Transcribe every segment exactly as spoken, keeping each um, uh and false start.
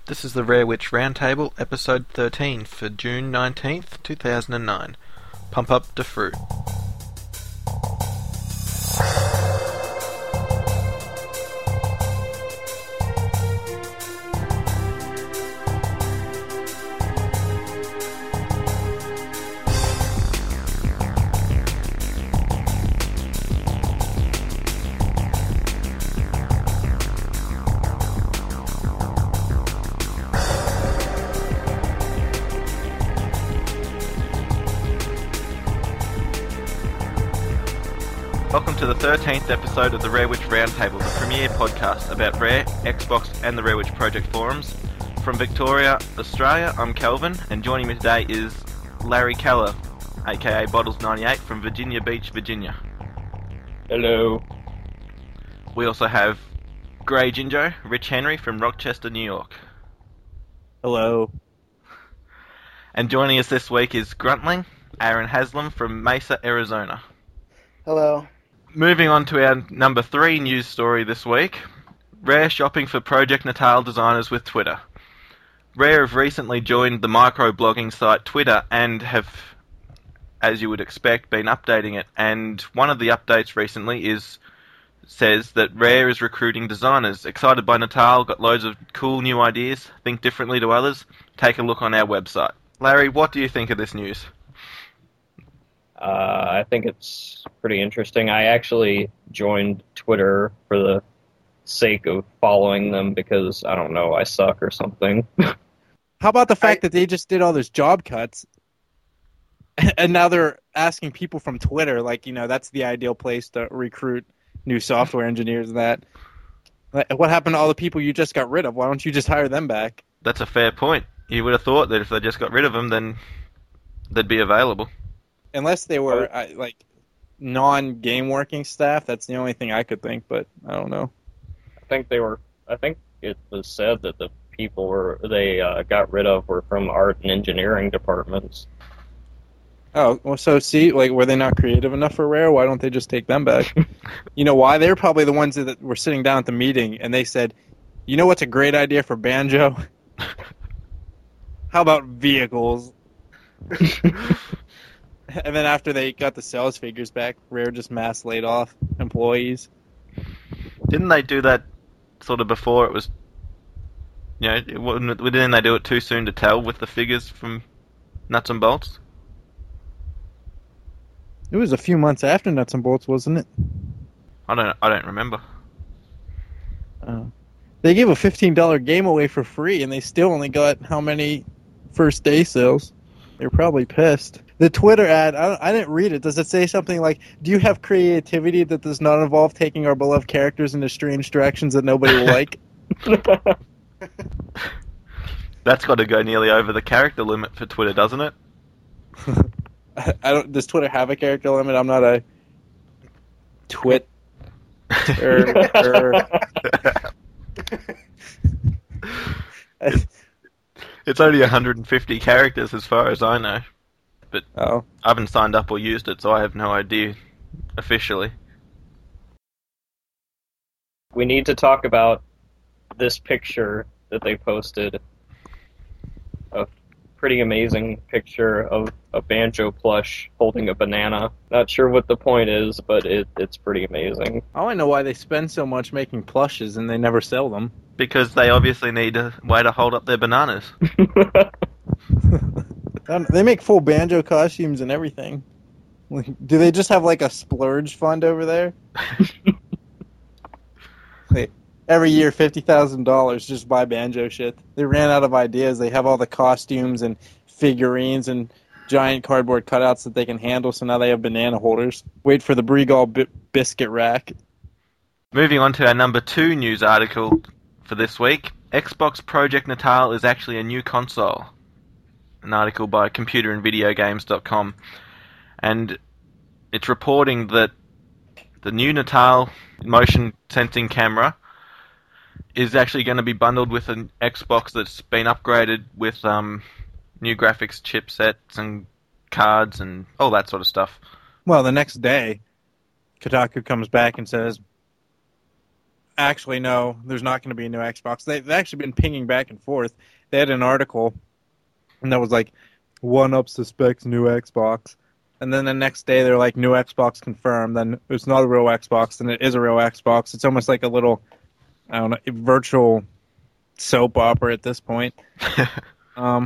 This is the Rare Witch Roundtable, episode thirteen for June nineteenth, two thousand nine. Pump up the fruit. Welcome to the thirteenth episode of the Rare Witch Roundtable, the premier podcast about Rare, Xbox and the Rare Witch Project forums. From Victoria, Australia, I'm Kelvin, and joining me today is Larry Keller, aka Bottles ninety-eight from Virginia Beach, Virginia. Hello. We also have Grey Jinjo, Rich Henry from Rochester, New York. Hello. And joining us this week is Gruntling, Aaron Haslam from Mesa, Arizona. Hello. Moving on to our number three news story this week. Rare shopping for Project Natal designers with Twitter. Rare have recently joined the microblogging site Twitter and have, as you would expect, been updating it. And one of the updates recently is says that Rare is recruiting designers. Excited by Natal, got loads of cool new ideas, think differently to others. Take a look on our website. Larry, what do you think of this news? Uh, I think it's pretty interesting. I actually joined Twitter for the sake of following them because, I don't know, I suck or something. How about the fact I, that they just did all those job cuts, and now they're asking people from Twitter, like, you know, that's the ideal place to recruit new software engineers and that. What happened to all the people you just got rid of? Why don't you just hire them back? That's a fair point. You would have thought that if they just got rid of them, then they'd be available. Unless they were, uh, like, non-game working staff, that's the only thing I could think, but I don't know. I think they were, I think it was said that the people were, they uh, got rid of were from art and engineering departments. Oh, well, so see, like, were they not creative enough for Rare? Why don't they just take them back? You know why? They're probably the ones that were sitting down at the meeting, and they said, you know what's a great idea for Banjo? How about vehicles? And then after they got the sales figures back, Rare just mass laid off employees. Didn't they do that sort of before it was, you know, it wasn't, didn't they do it too soon to tell with the figures from Nuts and Bolts? It was a few months after Nuts and Bolts, wasn't it? I don't I don't remember. Uh, they gave a fifteen dollars game away for free, and they still only got how many first day sales? They're probably pissed. The Twitter ad, I, I didn't read it. Does it say something like, do you have creativity that does not involve taking our beloved characters into strange directions that nobody will like? That's got to go nearly over the character limit for Twitter, doesn't it? I, I don't. Does Twitter have a character limit? I'm not a twit. er, er. it's, it's only one hundred fifty characters as far as I know. But oh. I haven't signed up or used it, so I have no idea officially. We need to talk about this picture that they posted. A pretty amazing picture of a Banjo plush holding a banana. Not sure what the point is, but it, it's pretty amazing. I want to know why they spend so much making plushes and they never sell them. Because they obviously need a way to hold up their bananas. They make full Banjo costumes and everything. Do they just have like a splurge fund over there? Like, every year, fifty thousand dollars just buy Banjo shit. They ran out of ideas. They have all the costumes and figurines and giant cardboard cutouts that they can handle, so now they have banana holders. Wait for the Bregal bi- biscuit rack. Moving on to our number two news article for this week. Xbox Project Natal is actually a new console. An article by computer and video games dot com. And it's reporting that the new Natal motion sensing camera is actually going to be bundled with an Xbox that's been upgraded with um, new graphics chipsets and cards and all that sort of stuff. Well, the next day, Kotaku comes back and says, actually, no, there's not going to be a new Xbox. They, they've actually been pinging back and forth. They had an article, and that was like, One Up suspects new Xbox. And then the next day, they're like, new Xbox confirmed. Then it's not a real Xbox, then it is a real Xbox. It's almost like a little, I don't know, virtual soap opera at this point. um,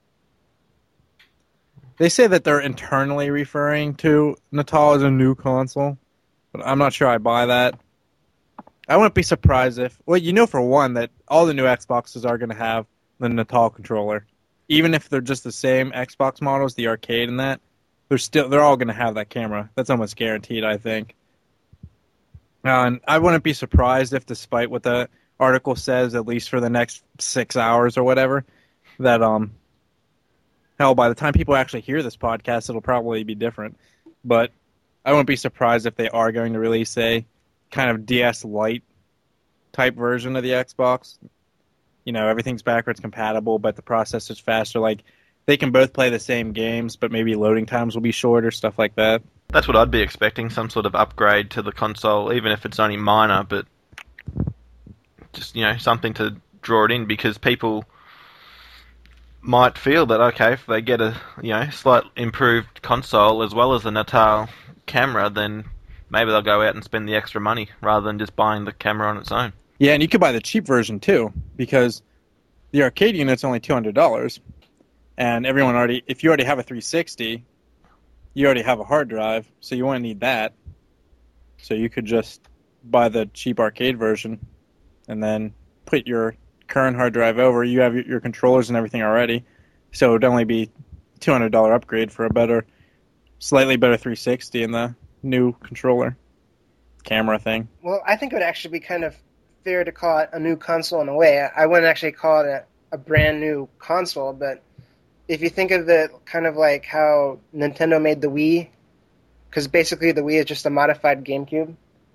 they say that they're internally referring to Natal as a new console, but I'm not sure I buy that. I wouldn't be surprised if, well, you know for one that all the new Xboxes are going to have the Natal controller. Even if they're just the same Xbox models, the arcade and that, they're still they're all going to have that camera. That's almost guaranteed, I think. Uh, and I wouldn't be surprised if, despite what the article says, at least for the next six hours or whatever, that um, hell, by the time people actually hear this podcast, it'll probably be different. But I wouldn't be surprised if they are going to release a kind of D S Lite type version of the Xbox. You know, everything's backwards compatible, but the processor's faster. Like, they can both play the same games, but maybe loading times will be shorter, stuff like that. That's what I'd be expecting, some sort of upgrade to the console, even if it's only minor, but just, you know, something to draw it in, because people might feel that, okay, if they get a, you know, slight improved console as well as the Natal camera, then maybe they'll go out and spend the extra money rather than just buying the camera on its own. Yeah, and you could buy the cheap version too, because the arcade unit's only two hundred dollars. And everyone already, if you already have a three sixty, you already have a hard drive, so you won't need that. So you could just buy the cheap arcade version and then put your current hard drive over. You have your, your controllers and everything already, so it would only be a two hundred dollars upgrade for a better, slightly better three sixty and the new controller camera thing. Well, I think it would actually be kind of fair to call it a new console in a way. I wouldn't actually call it a, a brand new console, but if you think of it kind of like how Nintendo made the Wii, because basically the Wii is just a modified GameCube,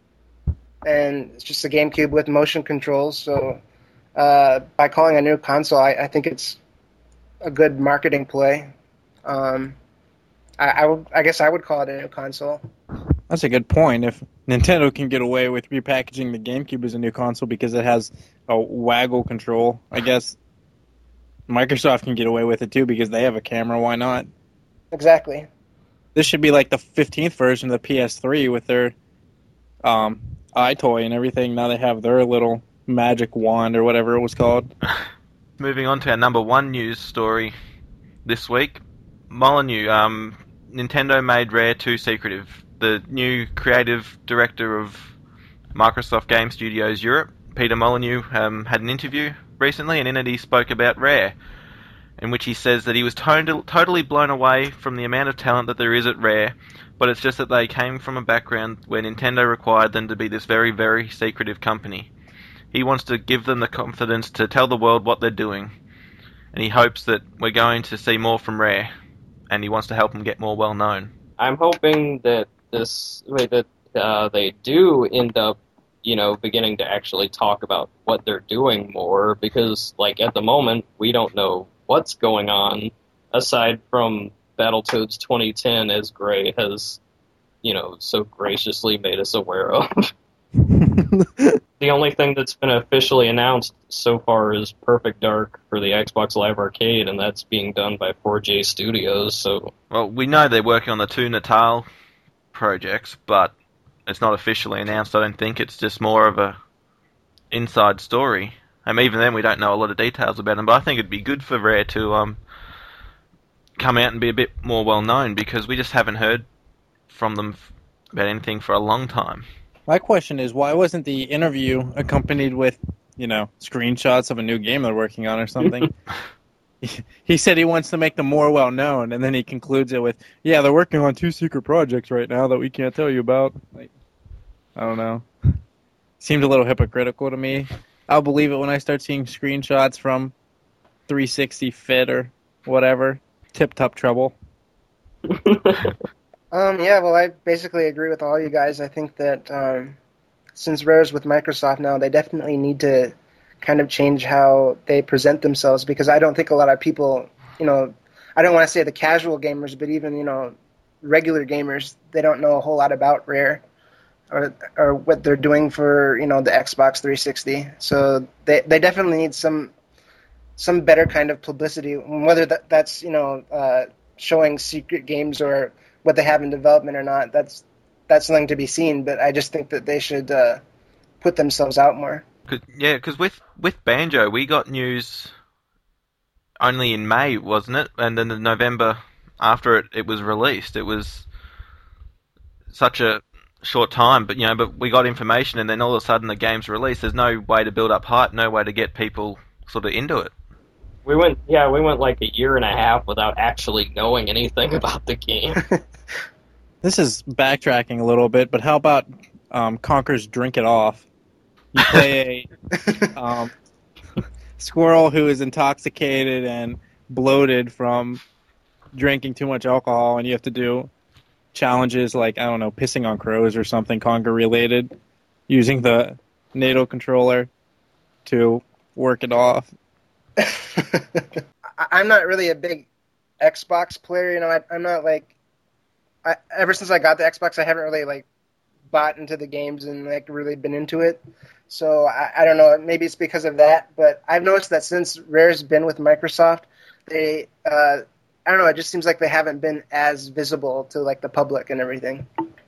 and it's just a GameCube with motion controls, so uh, by calling a new console, I, I think it's a good marketing play. Um, I, I, would, I guess I would call it a new console. That's a good point. If Nintendo can get away with repackaging the GameCube as a new console because it has a waggle control, I guess Microsoft can get away with it too because they have a camera. Why not? Exactly. This should be like the fifteenth version of the P S three with their um, iToy and everything. Now they have their little magic wand or whatever it was called. Moving on to our number one news story this week. Molyneux, um, Nintendo made Rare too secretive. The new creative director of Microsoft Game Studios Europe, Peter Molyneux, um, had an interview recently, and in it he spoke about Rare, in which he says that he was to- totally blown away from the amount of talent that there is at Rare, but it's just that they came from a background where Nintendo required them to be this very, very secretive company. He wants to give them the confidence to tell the world what they're doing, and he hopes that we're going to see more from Rare, and he wants to help them get more well known. I'm hoping that this way that uh, they do end up, you know, beginning to actually talk about what they're doing more, because, like, at the moment, we don't know what's going on, aside from Battletoads twenty ten, as Gray has, you know, so graciously made us aware of. The only thing that's been officially announced so far is Perfect Dark for the Xbox Live Arcade, and that's being done by four J Studios, so... Well, we know they're working on the two Natal projects, but it's not officially announced, I don't think. It's just more of a inside story. I mean, even then we don't know a lot of details about them, but I think it'd be good for Rare to um, come out and be a bit more well known, because we just haven't heard from them about anything for a long time. My question is, why wasn't the interview accompanied with, you know, screenshots of a new game they're working on or something? He said he wants to make them more well-known, and then he concludes it with, yeah, they're working on two secret projects right now that we can't tell you about. Like, I don't know. Seemed a little hypocritical to me. I'll believe it when I start seeing screenshots from three sixty Fit or whatever. Tip-top trouble. Um, yeah, well, I basically agree with all you guys. I think that um, since Rare's with Microsoft now, they definitely need to kind of change how they present themselves, because I don't think a lot of people, you know, I don't want to say the casual gamers, but even, you know, regular gamers, they don't know a whole lot about Rare. or or what they're doing for, you know, the Xbox three sixty. So they they definitely need some some better kind of publicity, whether that, that's, you know, uh, showing secret games or what they have in development or not. That's that's something to be seen. But I just think that they should uh, put themselves out more. Cause, yeah, because with with Banjo, we got news only in May, wasn't it? And then in November after it, it was released. It was such a short time, but you know, but we got information, and then all of a sudden the game's released. There's no way to build up hype, no way to get people sort of into it. We went, yeah, we went like a year and a half without actually knowing anything about the game. This is backtracking a little bit, but how about um, Conker's Drink It Off? You play a um, squirrel who is intoxicated and bloated from drinking too much alcohol, and you have to do challenges like, I don't know, pissing on crows or something Conker related, using the NATO controller to work it off. I'm not really a big Xbox player, you know. I, I'm not like, I, ever since I got the Xbox, I haven't really like bought into the games and like really been into it. So I, I don't know. Maybe it's because of that, but I've noticed that since Rare's been with Microsoft, they, uh, I don't know. It just seems like they haven't been as visible to like the public and everything.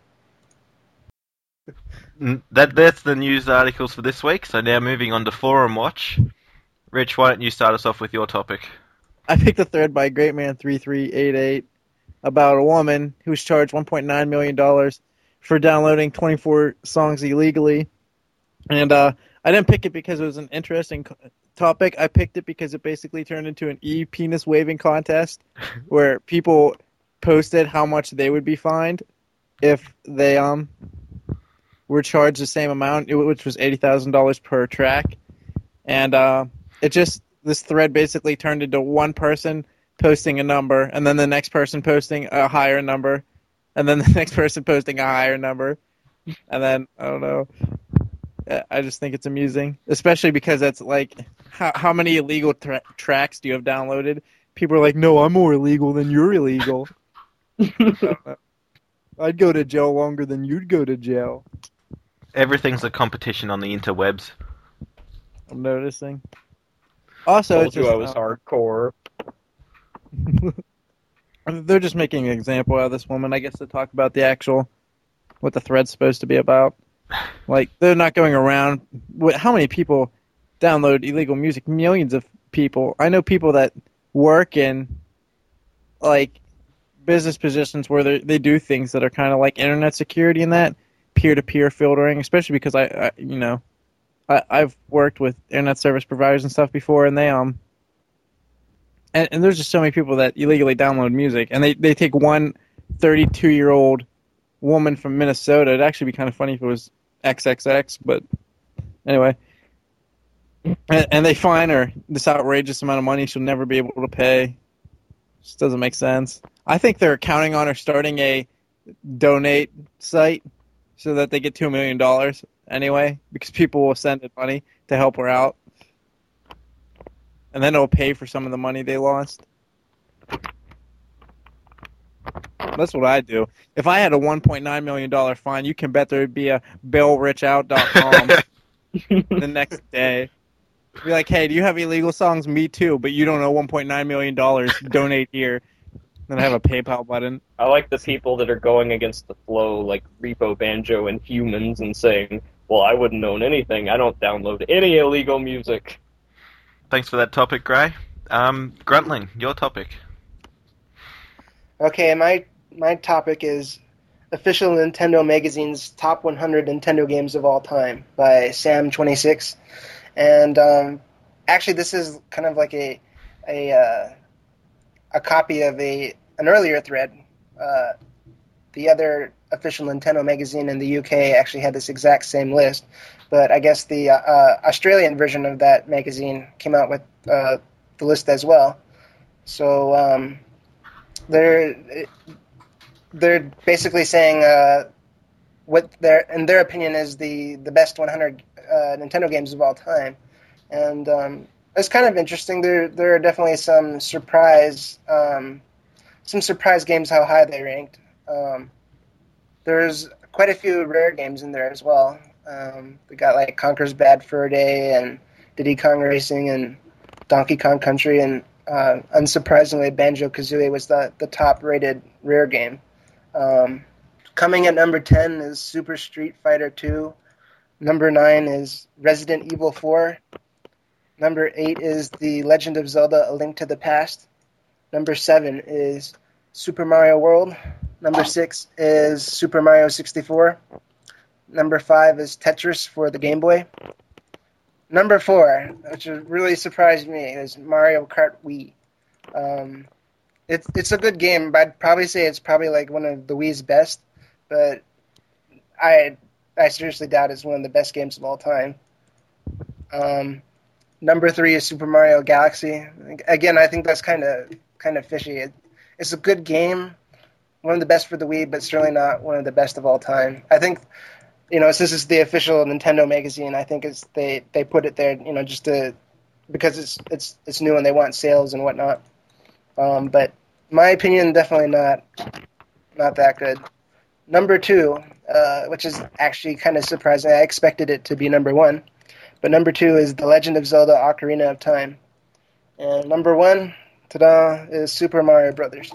That that's the news articles for this week. So now moving on to Forum Watch. Rich, why don't you start us off with your topic? I picked a thread by Greatman three three eight eight about a woman who was charged one point nine million dollars for downloading twenty-four songs illegally. And uh, I didn't pick it because it was an interesting co- topic. I picked it because it basically turned into an e-penis waving contest where people posted how much they would be fined if they um were charged the same amount, which was eighty thousand dollars per track. And uh, it just, this thread basically turned into one person posting a number, and then the next person posting a higher number, and then the next person posting a higher number, and then, I don't know, I just think it's amusing, especially because that's like, how, how many illegal tra- tracks do you have downloaded? People are like, no, I'm more illegal than you're illegal. I'd go to jail longer than you'd go to jail. Everything's a competition on the interwebs. I'm noticing. Also, Told it's you just, I was uh, hardcore. they're just making an example out of this woman, I guess, to talk about the actual, what the thread's supposed to be about. Like, they're not going around, what, how many people download illegal music? Millions of people. I know people that work in, like, business positions where they they do things that are kind of like internet security and that, peer-to-peer filtering, especially because I, I you know, I, I've worked with internet service providers and stuff before, and they, um, and, and there's just so many people that illegally download music, and they, they take one thirty-two-year-old woman from Minnesota. It'd actually be kind of funny if it was triple X, but anyway. And, and they fine her this outrageous amount of money she'll never be able to pay. Just doesn't make sense. I think they're counting on her starting a donate site so that they get two million dollars anyway, because people will send it money to help her out. And then it'll pay for some of the money they lost. That's what I do. If I had a one point nine million dollars fine, you can bet there would be a bail rich out dot com the next day. Be like, hey, do you have illegal songs? Me too, but you don't owe one point nine million dollars. Donate here. Then I have a PayPal button. I like the people that are going against the flow, like Repo Banjo and Humans, and saying, well, I wouldn't own anything. I don't download any illegal music. Thanks for that topic, Gray. Um, Gruntling, your topic. Okay, my my topic is official Nintendo Magazine's top one hundred Nintendo games of all time by Sam twenty-six. And um, actually, this is kind of like a a uh, a copy of a an earlier thread. Uh, the other official Nintendo magazine in the U K actually had this exact same list, but I guess the uh, uh, Australian version of that magazine came out with uh, the list as well. So um, they're they're basically saying uh, what their in their opinion is the the best one hundred uh, Nintendo games of all time, and um, it's kind of interesting. There there are definitely some surprise um, some surprise games how high they ranked. Um, there's quite a few rare games in there as well. Um, we got like Conker's Bad Fur Day and Diddy Kong Racing and Donkey Kong Country, and uh, unsurprisingly, Banjo-Kazooie was the, the top-rated rare game. Um, coming at number ten is Super Street Fighter two. Number nine is Resident Evil four. Number eight is The Legend of Zelda: A Link to the Past. Number seven is Super Mario World. Number six is Super Mario sixty-four. Number five is Tetris for the Game Boy. Number four, which really surprised me, is Mario Kart Wii. Um, it's it's a good game, but I'd probably say it's probably like one of the Wii's best. But I I seriously doubt it's one of the best games of all time. Um, number three is Super Mario Galaxy. Again, I think that's kind of kind of fishy. It, it's a good game, one of the best for the Wii, but certainly not one of the best of all time. I think, you know, since it's the official Nintendo magazine, I think it's they, they put it there, you know, just to because it's it's it's new and they want sales and whatnot. Um, but my opinion, definitely not not that good. Number two, uh, which is actually kind of surprising. I expected it to be number one, but number two is The Legend of Zelda: Ocarina of Time, and number one, ta-da, is Super Mario Brothers.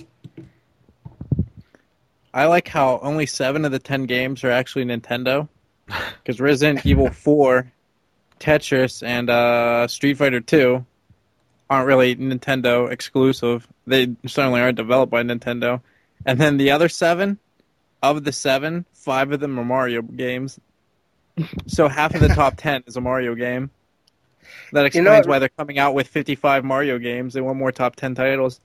I like how only seven of the ten games are actually Nintendo, because Resident Evil four, Tetris, and uh, Street Fighter two aren't really Nintendo exclusive. They certainly aren't developed by Nintendo. And then the other seven, of the seven, five of them are Mario games. So half of the top ten is a Mario game. That explains You know what- why they're coming out with fifty-five Mario games. They want more top ten titles.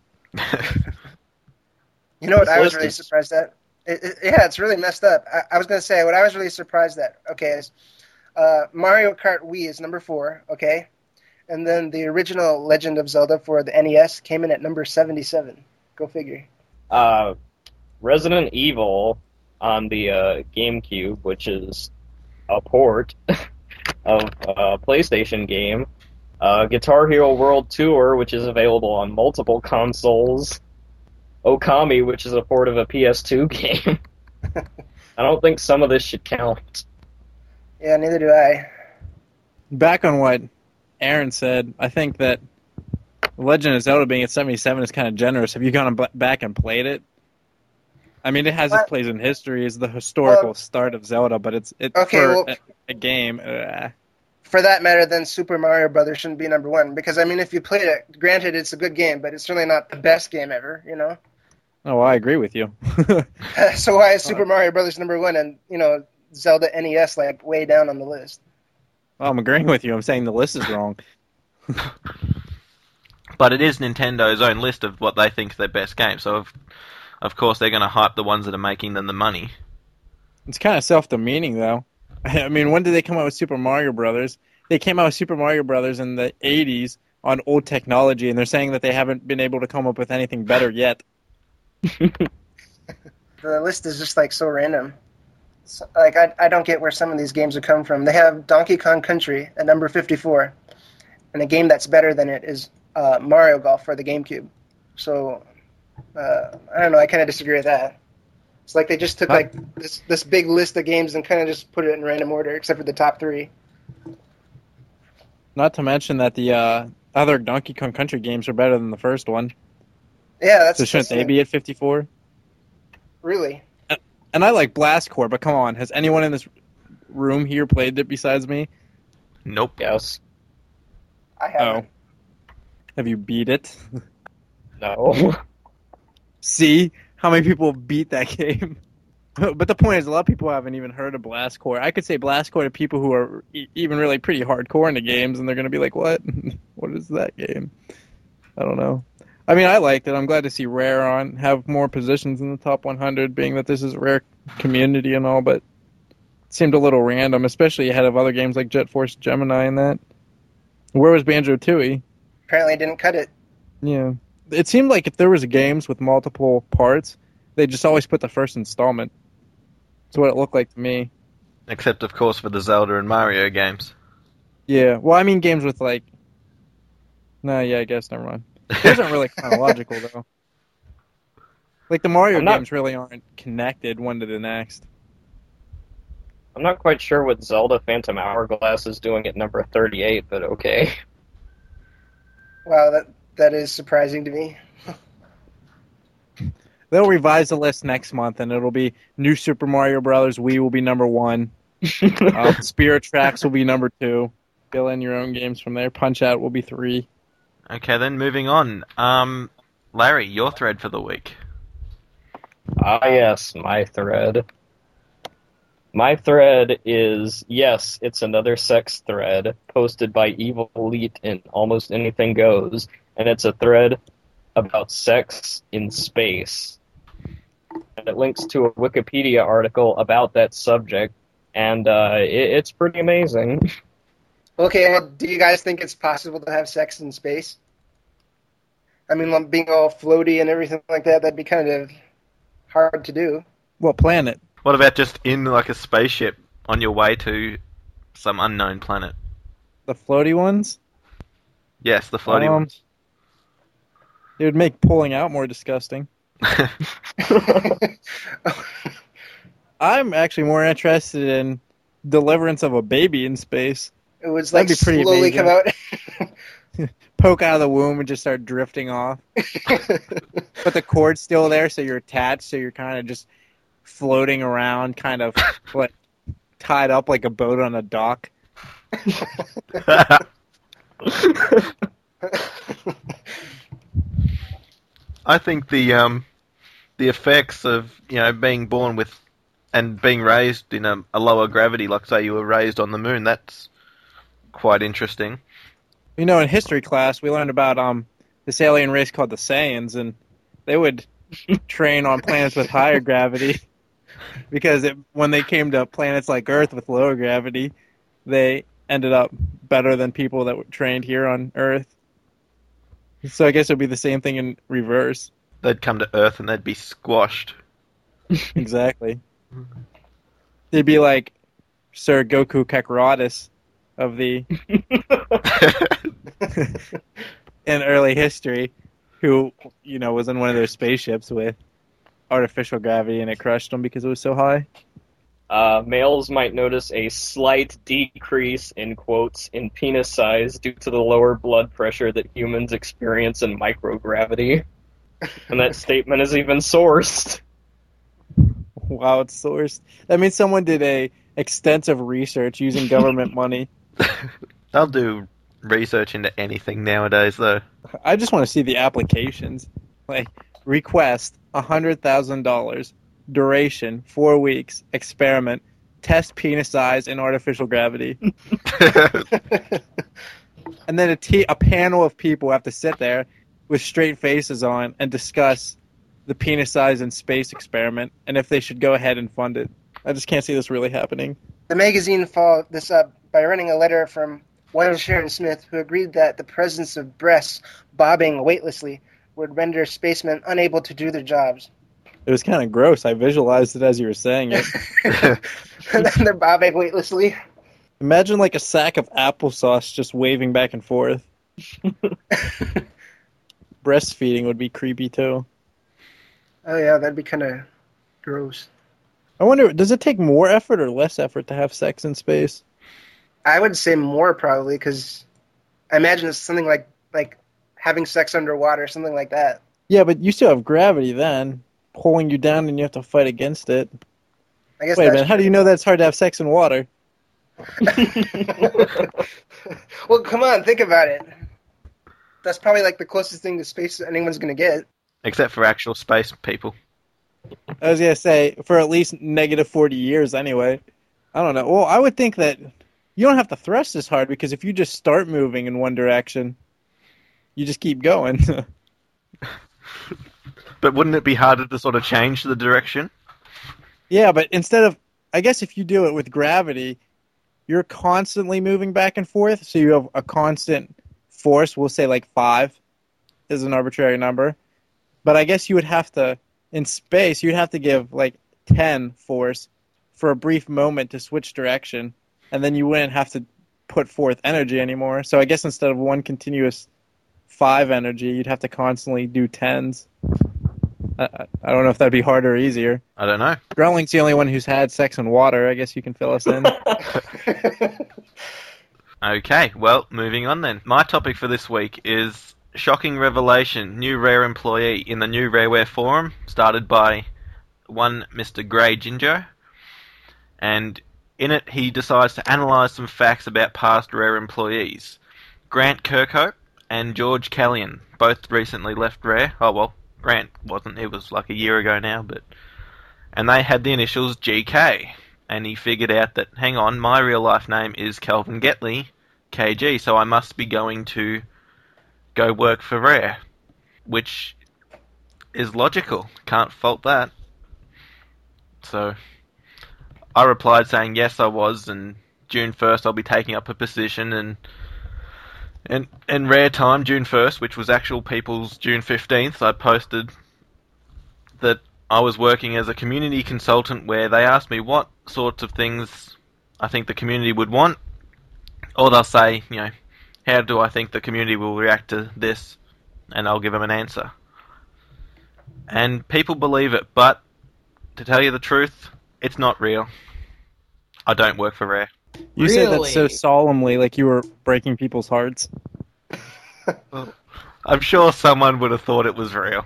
You know what This I was list really is- surprised at? It, it, yeah, it's really messed up. I, I was going to say, what I was really surprised at, okay, is uh, Mario Kart Wii is number four, okay? And then the original Legend of Zelda for the N E S came in at number seventy-seven. Go figure. Uh, Resident Evil on the uh, GameCube, which is a port of a PlayStation game. Uh, Guitar Hero World Tour, which is available on multiple consoles. Okami, which is a port of a P S two game. I don't think some of this should count. Yeah, neither do I. Back on what Aaron said, I think that Legend of Zelda being at seventy-seven is kind of generous. Have you gone b- back and played it? I mean, it has its What? place in history as the historical Well, start of Zelda, but it's it Okay, for well- a, a game. Uh, For that matter, then Super Mario Brothers shouldn't be number one. Because, I mean, if you played it, granted, it's a good game, but it's certainly not the best game ever, you know? oh, well, I agree with you. So why is Super Mario Brothers number one and, you know, Zelda N E S, like, way down on the list? Well, I'm agreeing with you. I'm saying the list is wrong. But it is Nintendo's own list of what they think is their best game, so of, of course they're going to hype the ones that are making them the money. It's kind of self-demeaning, though. I mean, when did they come out with Super Mario Brothers? They came out with Super Mario Brothers in the eighties on old technology, and they're saying that they haven't been able to come up with anything better yet. The list is just, like, so random. So, like, I, I don't get where some of these games have come from. They have Donkey Kong Country at number fifty-four, and a game that's better than it is uh, Mario Golf for the GameCube. So, uh, I don't know, I kind of disagree with that. It's like they just took, Huh? like, this, this big list of games and kind of just put it in random order, except for the top three. Not to mention that the uh, other Donkey Kong Country games are better than the first one. Yeah, that's... So shouldn't that's they be at fifty-four? Really? And I like Blast Corps, but come on, has anyone in this room here played it besides me? Nope. Yes. I haven't. Oh. Have you beat it? No. See? How many people beat that game? But the point is, a lot of people haven't even heard of Blast Corps. I could say Blast Corps to people who are e- even really pretty hardcore into games, and they're going to be like, what? What is that game? I don't know. I mean, I liked it. I'm glad to see Rare on, have more positions in the top one hundred, being that this is a Rare community and all, but it seemed a little random, especially ahead of other games like Jet Force Gemini and that. Where was Banjo-Tooie? Apparently didn't cut it. Yeah. It seemed like if there was games with multiple parts, they just always put the first installment. That's what it looked like to me. Except, of course, for the Zelda and Mario games. Yeah. Well, I mean games with like... No, yeah, I guess, never mind. Those aren't really chronological, though. Like, the Mario I'm not- games really aren't connected one to the next. I'm not quite sure what Zelda Phantom Hourglass is doing at number thirty-eight, but okay. Wow, that that is surprising to me. They'll revise the list next month, and it'll be New Super Mario Brothers Wii will be number one. um, Spirit Tracks will be number two. Fill in your own games from there. Punch Out will be three. Okay, then moving on. Um, Larry, your thread for the week. Ah, yes, my thread. My thread is, yes, it's another sex thread posted by Evil Elite in Almost Anything Goes, and it's a thread about sex in space. And it links to a Wikipedia article about that subject, and uh, it, it's pretty amazing. Okay, well, do you guys think it's possible to have sex in space? I mean, like, being all floaty and everything like that, that'd be kind of hard to do. What planet? What about just in like a spaceship on your way to some unknown planet? The floaty ones? Yes, the floaty Um, ones. It would make pulling out more disgusting. I'm actually more interested in deliverance of a baby in space. It was That'd like be pretty slowly amazing. come out. Poke out of the womb and just start drifting off. But the cord's still there, so you're attached, so you're kind of just floating around, kind of like tied up like a boat on a dock. I think the um, the effects of you know being born with and being raised in a, a lower gravity, like say you were raised on the moon, that's quite interesting. You know, in history class, we learned about um this alien race called the Saiyans, and they would train on planets with higher gravity because it, when they came to planets like Earth with lower gravity, they ended up better than people that were trained here on Earth. So I guess it would be the same thing in reverse. They'd come to Earth and they'd be squashed. Exactly. They'd be like Sir Goku Kakarot of the in early history, who, you know, was in one of their spaceships with artificial gravity and it crushed them because it was so high. Uh, males might notice a slight decrease, in quotes, in penis size due to the lower blood pressure that humans experience in microgravity. And that statement is even sourced. Wow, it's sourced. That means someone did a extensive research using government money. They'll do research into anything nowadays, though. I just want to see the applications. Like, request one hundred thousand dollars. Duration, four weeks. Experiment. Test penis size in artificial gravity. And then a, te- a panel of people have to sit there with straight faces on and discuss the penis size in space experiment and if they should go ahead and fund it. I just can't see this really happening. The magazine followed this up by running a letter from one Sharon Smith, who agreed that the presence of breasts bobbing weightlessly would render spacemen unable to do their jobs. It was kind of gross. I visualized it as you were saying it. And then they're bobbing weightlessly. Imagine like a sack of applesauce just waving back and forth. Breastfeeding would be creepy too. Oh yeah, that'd be kind of gross. I wonder, does it take more effort or less effort to have sex in space? I would say more probably, because I imagine it's something like like having sex underwater, something like that. Yeah, but you still have gravity then, pulling you down, and you have to fight against it. I guess. Wait a that's minute, how do you know that's hard to have sex in water? Well, come on, think about it. That's probably like the closest thing to space anyone's going to get. Except for actual space people. I was going to say, for at least negative forty years anyway. I don't know. Well, I would think that you don't have to thrust as hard, because if you just start moving in one direction, you just keep going. But wouldn't it be harder to sort of change the direction? Yeah, but instead of, I guess if you do it with gravity, you're constantly moving back and forth, so you have a constant force. We'll say like five is an arbitrary number. But I guess you would have to, in space, you'd have to give like ten force for a brief moment to switch direction, and then you wouldn't have to put forth energy anymore. So I guess instead of one continuous five energy, you'd have to constantly do tens. I, I I don't know if that'd be harder or easier. I don't know. Growling's the only one who's had sex in water. I guess you can fill us in. Okay, well, moving on then. My topic for this week is shocking revelation, new Rare employee in the new Rareware forum, started by one Mister Grey Ginger. And in it, he decides to analyse some facts about past Rare employees. Grant Kirkhope and George Callion both recently left Rare. Oh, well, Grant wasn't. It was like a year ago now, but... And they had the initials G K. And he figured out that, hang on, my real life name is Kelvin Getley, K G, so I must be going to go work for Rare. Which is logical. Can't fault that. So, I replied saying yes I was, and June first I'll be taking up a position, and and in Rare time, June first, which was actual people's June fifteenth, I posted that I was working as a community consultant where they asked me what sorts of things I think the community would want, or they'll say, you know, how do I think the community will react to this, and I'll give them an answer. And people believe it, but to tell you the truth, it's not real. I don't work for Rare. You said that Really? so solemnly, like you were breaking people's hearts. I'm sure someone would have thought it was real.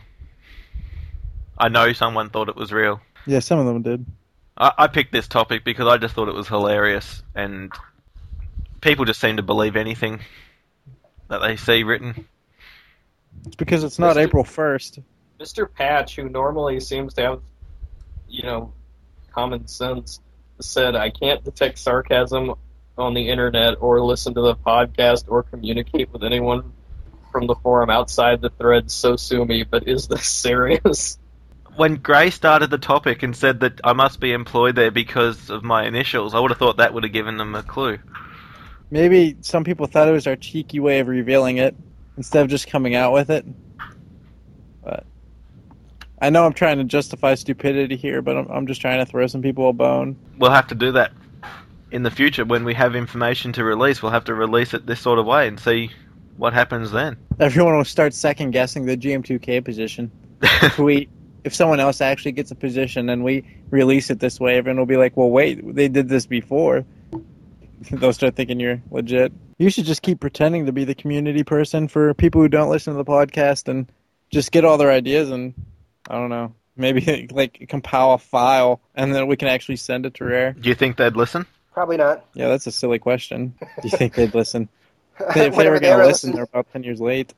I know someone thought it was real. Yeah, some of them did. I, I picked this topic because I just thought it was hilarious, and people just seem to believe anything that they see written. It's because it's not Mister April first. Mister Patch, who normally seems to have, you know, common sense, said, I can't detect sarcasm on the internet or listen to the podcast or communicate with anyone from the forum outside the thread, so sue me, but is this serious? When Gray started the topic and said that I must be employed there because of my initials, I would have thought that would have given them a clue. Maybe some people thought it was our cheeky way of revealing it instead of just coming out with it. But I know I'm trying to justify stupidity here, but I'm, I'm just trying to throw some people a bone. We'll have to do that in the future when we have information to release. We'll have to release it this sort of way and see what happens then. Everyone will start second guessing the G M two K position. If we, if someone else actually gets a position and we release it this way, everyone will be like, "Well, wait, they did this before." They'll start thinking you're legit. You should just keep pretending to be the community person for people who don't listen to the podcast and just get all their ideas and, I don't know, maybe like compile a file and then we can actually send it to Rare. Do you think they'd listen? Probably not. Yeah, that's a silly question. Do you think they'd listen? If they Whenever were they going to ever listen, listen. they're about ten years late.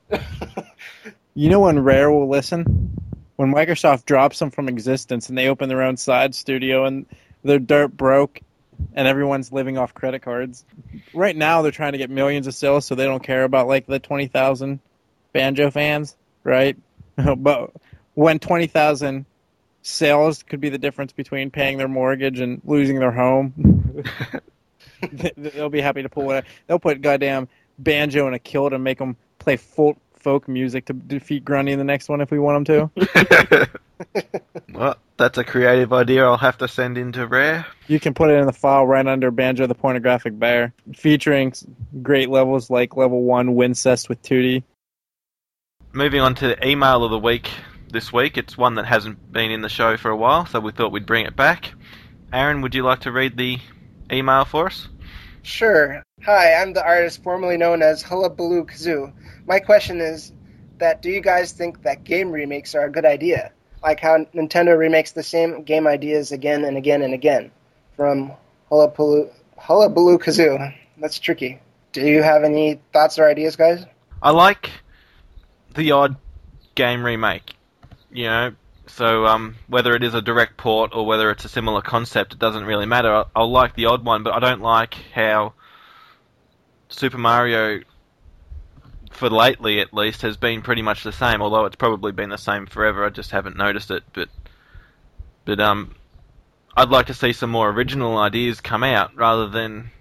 You know when Rare will listen? When Microsoft drops them from existence and they open their own side studio and they're dirt broke and everyone's living off credit cards. Right now they're trying to get millions of sales so they don't care about like the twenty thousand Banjo fans, right? But when twenty thousand sales could be the difference between paying their mortgage and losing their home, they'll be happy to pull it. They'll put goddamn Banjo in a kilt and make them play folk, folk music to defeat Grundy in the next one if we want them to. Well, that's a creative idea I'll have to send into Rare. You can put it in the file right under Banjo the Pornographic Bear, featuring great levels like level one Wincest with Tootie. Moving on to the email of the week this week. It's one that hasn't been in the show for a while, so we thought we'd bring it back. Aaron, would you like to read the email for us? Sure. Hi, I'm the artist formerly known as Hullabaloo Kazoo. My question is that do you guys think that game remakes are a good idea? Like how Nintendo remakes the same game ideas again and again and again. From Hullabaloo, Hullabaloo Kazoo. That's tricky. Do you have any thoughts or ideas, guys? I like the odd game remake, you know, so um, whether it is a direct port or whether it's a similar concept, it doesn't really matter. I, I'll like the odd one, but I don't like how Super Mario, for lately at least, has been pretty much the same, although it's probably been the same forever, I just haven't noticed it, but but um, I'd like to see some more original ideas come out, rather than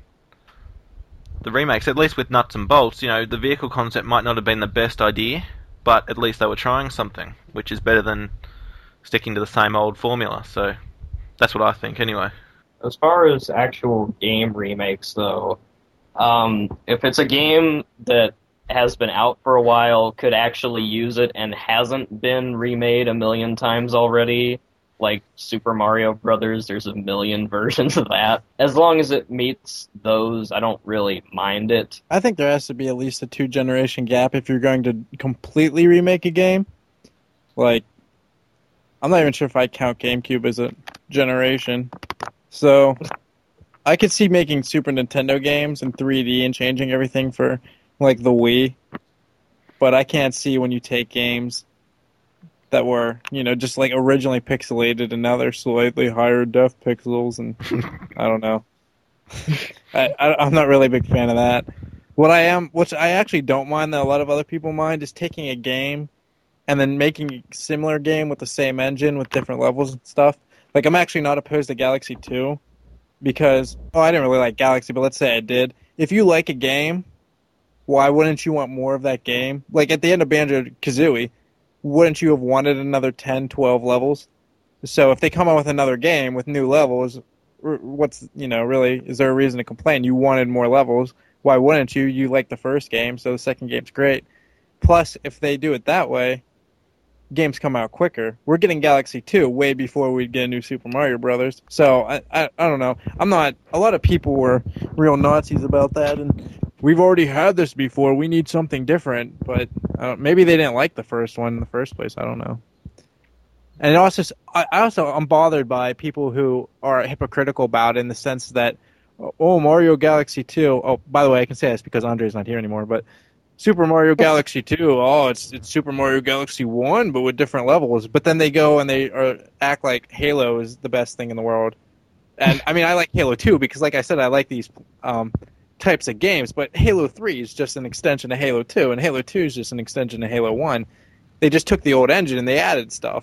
the remakes, at least with nuts and bolts. You know, the vehicle concept might not have been the best idea, but at least they were trying something, which is better than sticking to the same old formula, so that's what I think anyway. As far as actual game remakes, though, um, if it's a game that has been out for a while could actually use it and hasn't been remade a million times already. Like Super Mario Brothers, there's a million versions of that. As long as it meets those, I don't really mind it. I think there has to be at least a two-generation gap if you're going to completely remake a game. Like, I'm not even sure if I count GameCube as a generation. So, I could see making Super Nintendo games in three D and changing everything for, like, the Wii. But I can't see when you take games that were, you know, just like originally pixelated and now they're slightly higher def pixels, and I don't know. I, I, I'm not really a big fan of that. What I am, which I actually don't mind that a lot of other people mind, is taking a game and then making a similar game with the same engine with different levels and stuff. Like, I'm actually not opposed to Galaxy two because, oh, I didn't really like Galaxy, but let's say I did. If you like a game, why wouldn't you want more of that game? Like, at the end of Banjo-Kazooie, wouldn't you have wanted another ten, twelve levels? So if they come out with another game with new levels, what's, you know, really, is there a reason to complain? You wanted more levels. Why wouldn't you? You like the first game, so the second game's great. Plus, if they do it that way, games come out quicker. We're getting Galaxy two way before we get a new Super Mario Brothers. So, I, I, I don't know. I'm not, a lot of people were real Nazis about that, and we've already had this before. We need something different. But uh, maybe they didn't like the first one in the first place. I don't know. And it also, I also, I'm bothered by people who are hypocritical about it in the sense that, oh, Mario Galaxy two. Oh, by the way, I can say this because Andre's not here anymore. But Super Mario Galaxy two. Oh, it's it's Super Mario Galaxy one, but with different levels. But then they go and they are, act like Halo is the best thing in the world. And I mean, I like Halo two because, like I said, I like these Um, types of games, but Halo three is just an extension of Halo two, and Halo two is just an extension of Halo one. They just took the old engine and they added stuff.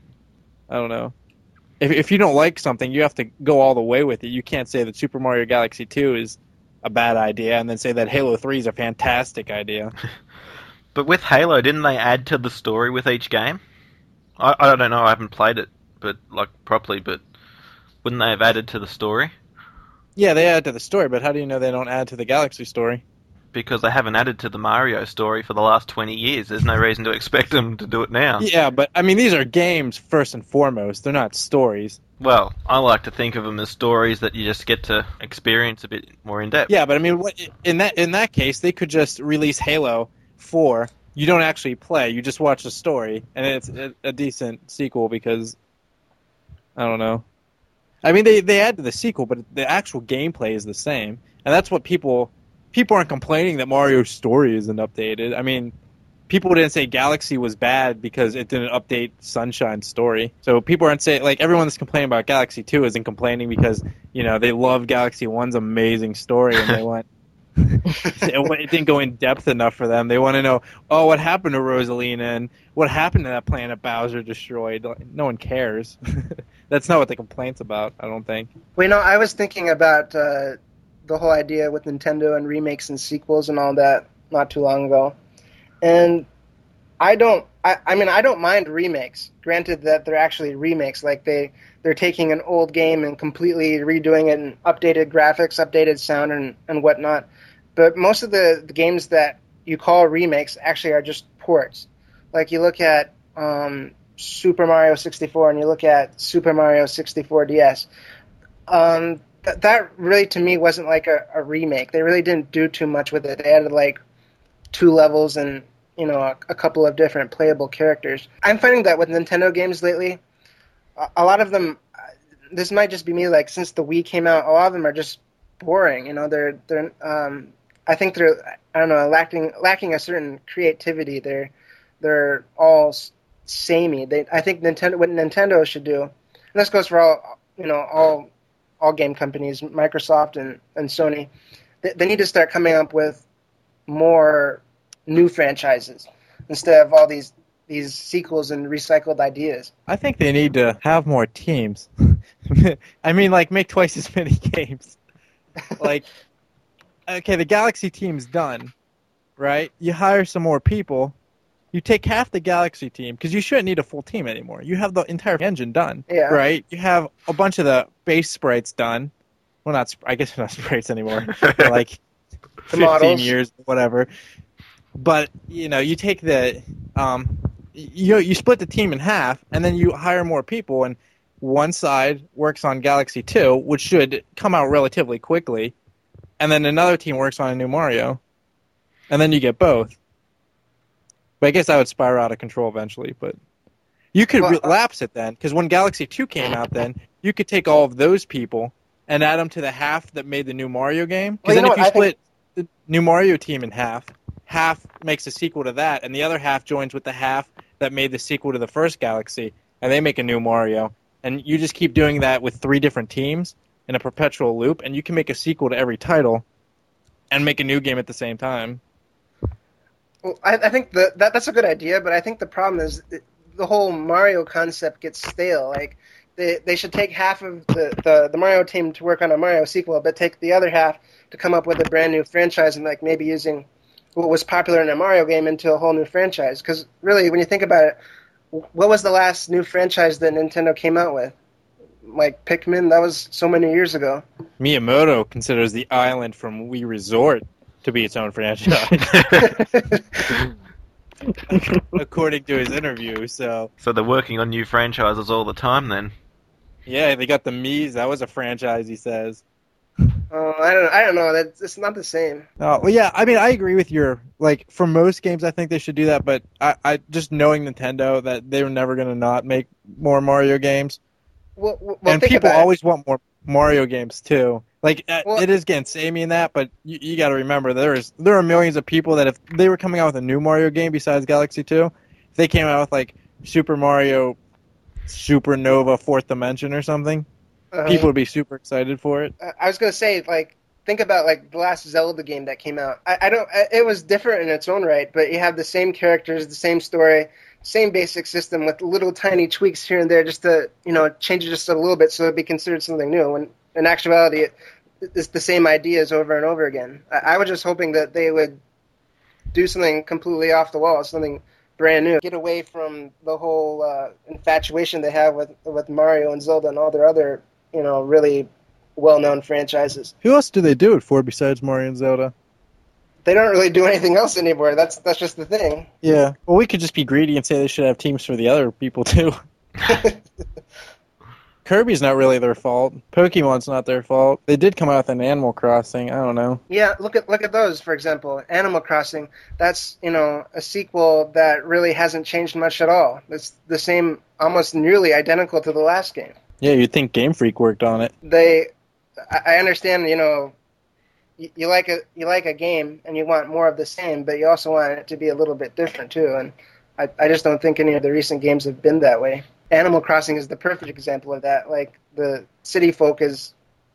I don't know. If if you don't like something, you have to go all the way with it. You can't say that Super Mario Galaxy two is a bad idea and then say that Halo three is a fantastic idea. But with Halo, didn't they add to the story with each game? I, I don't know, I haven't played it but like properly, but wouldn't they have added to the story? Yeah, they add to the story, but how do you know they don't add to the Galaxy story? Because they haven't added to the Mario story for the last twenty years. There's no reason to expect them to do it now. Yeah, but, I mean, these are games first and foremost. They're not stories. Well, I like to think of them as stories that you just get to experience a bit more in depth. Yeah, but, I mean, what, in that in that case, they could just release Halo four. You don't actually play. You just watch the story, and it's a, a decent sequel because, I don't know. I mean, they, they add to the sequel, but the actual gameplay is the same. And that's what people... People aren't complaining that Mario's story isn't updated. I mean, people didn't say Galaxy was bad because it didn't update Sunshine's story. So people aren't saying... Like, everyone that's complaining about Galaxy two isn't complaining because, you know, they love Galaxy one's amazing story and they want... it didn't go in depth enough for them. They want to know, oh, what happened to Rosalina and what happened to that planet Bowser destroyed. No one cares. That's not what the complaint's about, I don't think. Well, you know, I was thinking about uh, the whole idea with Nintendo and remakes and sequels and all that not too long ago. And I don't, I, I mean, I don't mind remakes. Granted that they're actually remakes, like they, they're taking an old game and completely redoing it and updated graphics, updated sound and, and whatnot. But most of the, the games that you call remakes actually are just ports. Like you look at um, Super Mario sixty-four and you look at Super Mario sixty-four D S. Um, th- that really, to me, wasn't like a, a remake. They really didn't do too much with it. They added like two levels and, you know, a, a couple of different playable characters. I'm finding that with Nintendo games lately, a, a lot of them, this might just be me, like since the Wii came out, a lot of them are just boring. You know, they're they're um, I think they're I don't know lacking lacking a certain creativity. They're they're all samey. They I think Nintendo what Nintendo should do, and this goes for all you know all all game companies, Microsoft and, and Sony. They, they need to start coming up with more new franchises instead of all these these sequels and recycled ideas. I think they need to have more teams. I mean, like, make twice as many games. Like, okay, the Galaxy team's done, right? You hire some more people. You take half the Galaxy team, because you shouldn't need a full team anymore. You have the entire engine done, yeah. Right? You have a bunch of the base sprites done. Well, not, I guess not sprites anymore. They're like the fifteen models. years, whatever. but you know, you take the um, you you split the team in half, and then you hire more people, and one side works on Galaxy two, which should come out relatively quickly, and then another team works on a new Mario, and then you get both. But I guess that would spiral out of control eventually. But you could Well, relapse it then, because when Galaxy two came out, then you could take all of those people and add them to the half that made the new Mario game. Because Well, you then know if you what, I split the new Mario team in half, half makes a sequel to that, and the other half joins with the half that made the sequel to the first Galaxy, and they make a new Mario. And you just keep doing that with three different teams in a perpetual loop, and you can make a sequel to every title and make a new game at the same time. Well, I, I think the, that that's a good idea, but I think the problem is it, the whole Mario concept gets stale. Like they they should take half of the, the, the Mario team to work on a Mario sequel, but take the other half to come up with a brand new franchise and like maybe using what was popular in a Mario game into a whole new franchise. Because really, when you think about it, what was the last new franchise that Nintendo came out with? Like Pikmin, that was so many years ago. Miyamoto considers the island from Wii Resort to be its own franchise, according to his interview. So So they're working on new franchises all the time then. yeah, they got the Mii's. That was a franchise, he says. Oh, I don't I don't know. That's it's not the same. Oh, well, yeah, I mean, I agree with your, like, for most games, I think they should do that, but I, I just knowing Nintendo, that they were never going to not make more Mario games. Well, well And think people about it. always want more Mario games, too. Like, uh, Well- it is getting samey in that, but you, you got to remember, there is there are millions of people that if they were coming out with a new Mario game besides Galaxy two, if they came out with, like, Super Mario Supernova Fourth Dimension or something, Uh-huh. people would be super excited for it. I was gonna say, like, think about like the last Zelda game that came out. I, I don't. I, it was different in its own right, but you have the same characters, the same story, same basic system with little tiny tweaks here and there, just to you know change it just a little bit so it'd be considered something new. When in actuality, it, it's the same ideas over and over again. I, I was just hoping that they would do something completely off the wall, something brand new. Get away from the whole uh, infatuation they have with with Mario and Zelda and all their other you know really well-known franchises. Who else do they do it for besides Mario and Zelda? They don't really do anything else anymore. That's that's just the thing. Yeah. Well, we could just be greedy and say they should have teams for the other people, too. Kirby's not really their fault. Pokemon's not their fault. They did come out with an Animal Crossing. I don't know. Yeah, look at look at those, for example. Animal Crossing, that's, you know, a sequel that really hasn't changed much at all. It's the same, almost nearly identical to the last game. Yeah, you'd think Game Freak worked on it. They, I I understand, you know, you, you like a you like a game and you want more of the same, but you also want it to be a little bit different too. And I, I just don't think any of the recent games have been that way. Animal Crossing is the perfect example of that. Like the city folk is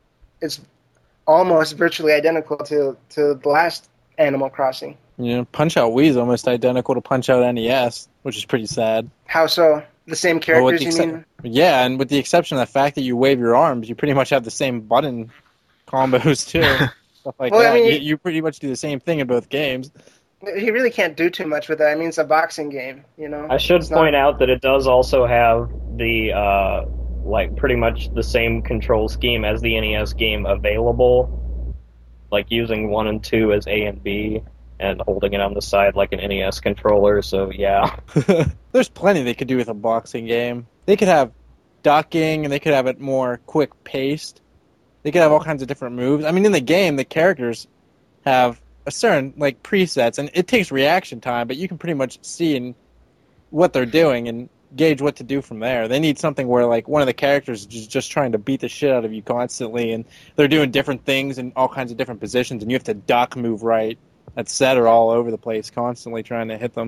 is almost virtually identical to, to the last Animal Crossing. You know, Punch Out Wii is almost identical to Punch Out N E S, which is pretty sad. How so? The same Well, with characters, the you excep- mean? Yeah, and with the exception of the fact that you wave your arms, you pretty much have the same button combos, too. Stuff like Well, I that. mean, you, you pretty much do the same thing in both games. He really can't do too much with that. I mean, it's a boxing game, you know. I should It's not- point out that it does also have the uh, like pretty much the same control scheme as the N E S game available, like using one and two as A and B and holding it on the side like an N E S controller. So yeah, There's plenty they could do with a boxing game. They could have ducking, and they could have it more quick paced. They could have all kinds of different moves. I mean, in the game, the characters have a certain like presets, and it takes reaction time, but you can pretty much see in what they're doing and gauge what to do from there. They need something where like one of the characters is just trying to beat the shit out of you constantly, and they're doing different things in all kinds of different positions, and you have to duck, move right, et cetera, all over the place, constantly trying to hit them.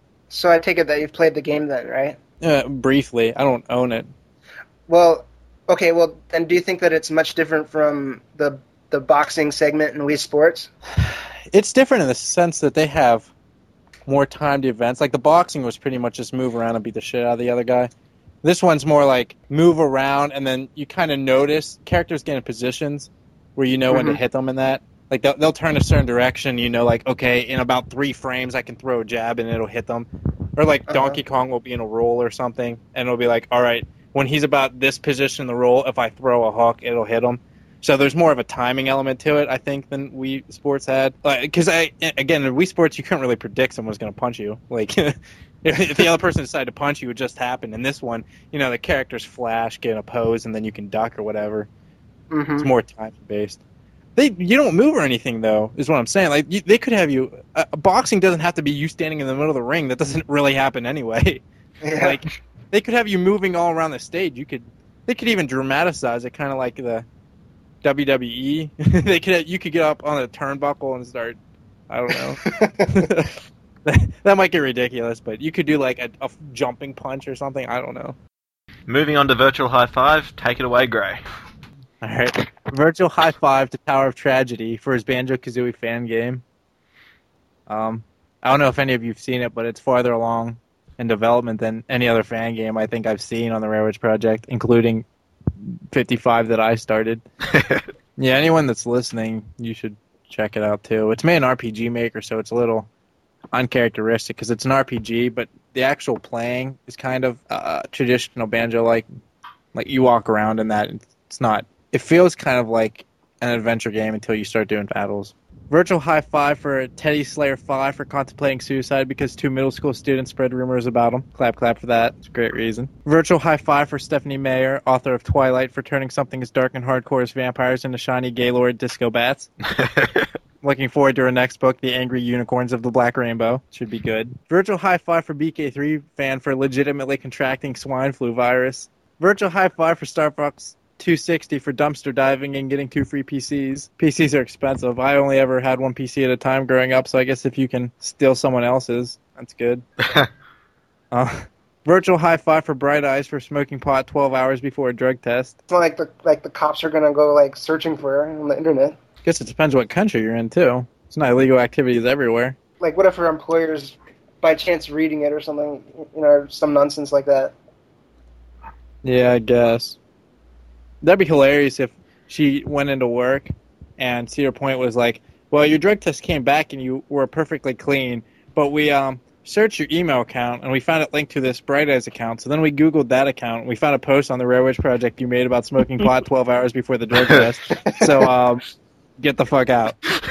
So I take it that you've played the game then, right? Uh, briefly, I don't own it. Well, okay, well, then do you think that it's much different from the the boxing segment in Wii Sports? It's different in the sense that they have more timed events. Like the boxing was pretty much just move around and beat the shit out of the other guy. This one's more like move around, and then you kind of notice characters get in positions where you know when to Mhm. hit them in that. Like they'll, they'll turn a certain direction, you know, like, okay, in about three frames I can throw a jab and it'll hit them. Or like Uh-huh. Donkey Kong will be in a roll or something, and it'll be like, all right, when he's about this position in the roll, if I throw a hook, it'll hit him. So there's more of a timing element to it, I think, than Wii Sports had. Because, I again, in Wii Sports, you couldn't really predict someone was going to punch you. Like, if, if the other person decided to punch you, it would just happen. In this one, you know, the characters flash, get a pose, and then you can duck or whatever. Mm-hmm. It's more time-based. They, you don't move or anything, though, is what I'm saying. Like, you, they could have you... Uh, boxing doesn't have to be you standing in the middle of the ring. That doesn't really happen anyway. Yeah. Like, they could have you moving all around the stage. You could... They could even dramatize it, kind of like the W W E. They could, you could get up on a turnbuckle and start. I don't know. that, that might get ridiculous, but you could do like a, a jumping punch or something. I don't know. Moving on to Virtual High Five, take it away, Gray. All right, Virtual High Five to Tower of Tragedy for his Banjo-Kazooie fan game. Um, I don't know if any of you've seen it, but it's farther along in development than any other fan game I think I've seen on the Rare Witch project, including fifty-five that I started. Yeah, anyone that's listening, you should check it out too. It's made in R P G Maker, so it's a little uncharacteristic because it's an R P G, but the actual playing is kind of uh, traditional Banjo-like. Like, you walk around in that, it's not... It feels kind of like an adventure game until you start doing battles. Virtual High Five for Teddy Slayer five for contemplating suicide because two middle school students spread rumors about him. Clap, clap for that. It's a great reason. Virtual High Five for Stephanie Meyer, author of Twilight, for turning something as dark and hardcore as vampires into shiny Gaylord disco bats. Looking forward to her next book, The Angry Unicorns of the Black Rainbow. Should be good. Virtual High Five for B K three fan for legitimately contracting swine flu virus. Virtual High Five for Star Fox two sixty for dumpster diving and getting two free P Cs. P Cs are expensive. I only ever had one P C at a time growing up, so I guess if you can steal someone else's, that's good. uh, virtual High Five for Bright Eyes for smoking pot twelve hours before a drug test. It's not like the like the cops are gonna go like searching for her on the internet. Guess it depends what country you're in too. It's not illegal activities everywhere. Like, what if her employer's by chance reading it or something, you know, or some nonsense like that? Yeah, I guess. That'd be hilarious if she went into work and Cedar Point was like, well, your drug test came back and you were perfectly clean, but we um searched your email account and we found it linked to this Bright Eyes account. So then we Googled that account and we found a post on the Rare Witch project you made about smoking pot twelve hours before the drug test. So um, get the fuck out.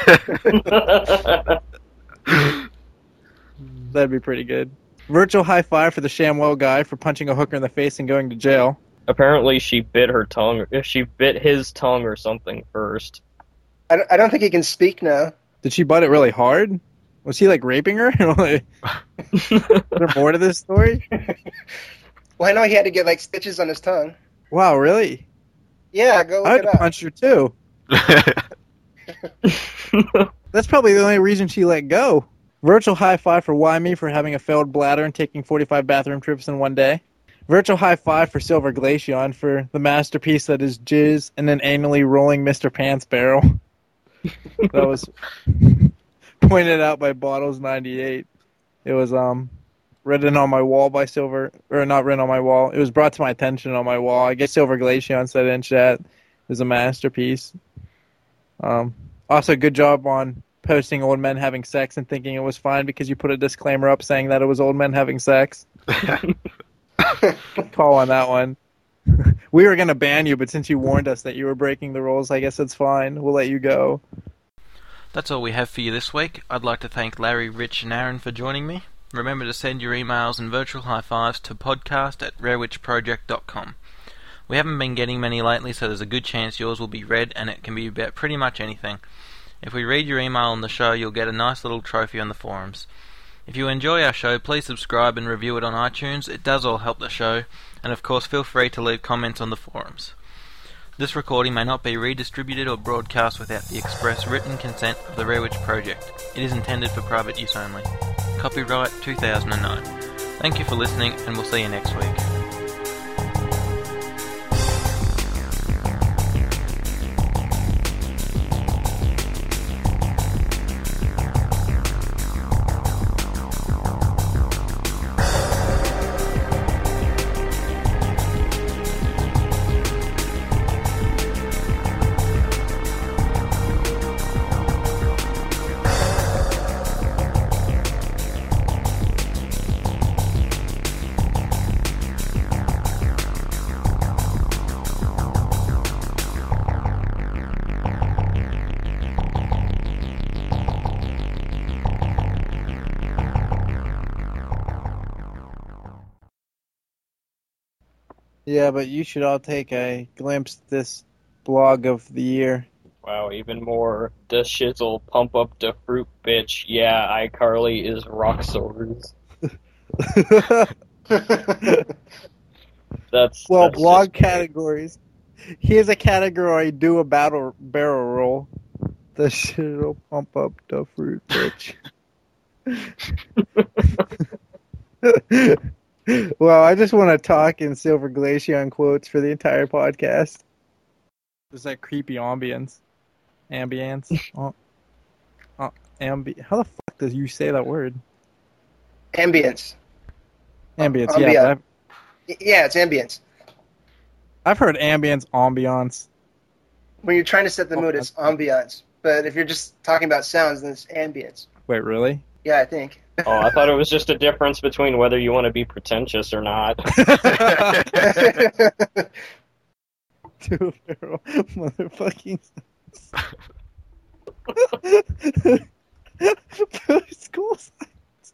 That'd be pretty good. Virtual High Five for the ShamWow guy for punching a hooker in the face and going to jail. Apparently she bit her tongue, or she bit his tongue or something first. I don't, I don't think he can speak now. Did she bite it really hard? Was he, like, raping her? Is there more to this story? Well, I know he had to get, like, stitches on his tongue. Wow, really? Yeah, go look I had it to up. punch her, too. That's probably the only reason she let go. Virtual High Five for Why Me for having a failed bladder and taking forty-five bathroom trips in one day. Virtual High Five for Silver Glaceon for the masterpiece that is jizz and an anally rolling Mister Pants barrel. That was pointed out by Bottles ninety-eight. It was um written on my wall by Silver, or not written on my wall. It was brought to my attention on my wall. I guess Silver Glaceon said in chat it was a masterpiece. Um, also, good job on posting old men having sex and thinking it was fine because you put a disclaimer up saying that it was old men having sex. Call on that one. We were going to ban you, but since you warned us that you were breaking the rules, I guess it's fine. We'll let you go. That's all we have for you this week. I'd like to thank Larry, Rich, and Aaron for joining me. Remember to send your emails and virtual high fives to podcast at rarewitchproject dot com. We haven't been getting many lately, so there's a good chance yours will be read, and it can be about pretty much anything. If we read your email on the show, you'll get a nice little trophy on the forums. If you enjoy our show, please subscribe and review it on iTunes. It does all help the show, and of course feel free to leave comments on the forums. This recording may not be redistributed or broadcast without the express written consent of the Rare Witch Project. It is intended for private use only. Copyright two thousand nine. Thank you for listening, and we'll see you next week. Yeah, but you should all take a glimpse at this blog of the year. Wow, even more. The shizzle, pump up the fruit, bitch. Yeah, iCarly is rock swords. That's Well, that's blog just great. categories. Here's a category: do a battle barrel roll. The shit'll pump up the fruit, bitch. Well, I just want to talk in Silver Glacier quotes for the entire podcast. There's that creepy ambience. Ambience. Oh, oh, ambi- How the fuck does you say that word? Ambience. Ambience, Ambient. yeah. But I've, Y- Yeah, it's ambience. I've heard ambience, ambiance. When you're trying to set the Oh, mood, it's ambiance. But if you're just talking about sounds, then it's ambience. Wait, really? Yeah, I think. Oh, I thought it was just a difference between whether you want to be pretentious or not. Two barrel motherfucking school science.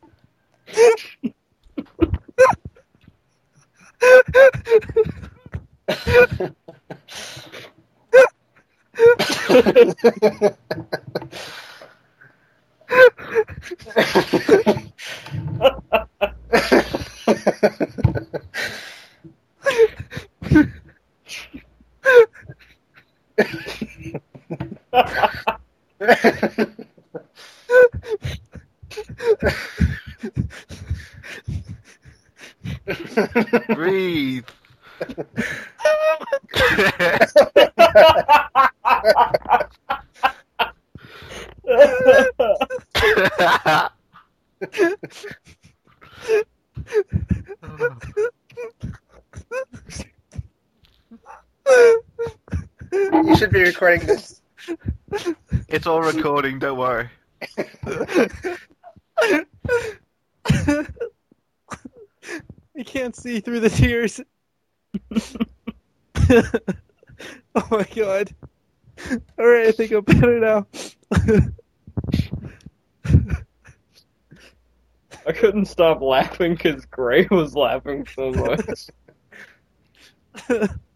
Breathe. You should be recording this. It's all recording, don't worry. I can't see through the tears. Oh my god. Alright, I think I'm better now. I couldn't stop laughing because Gray was laughing so much.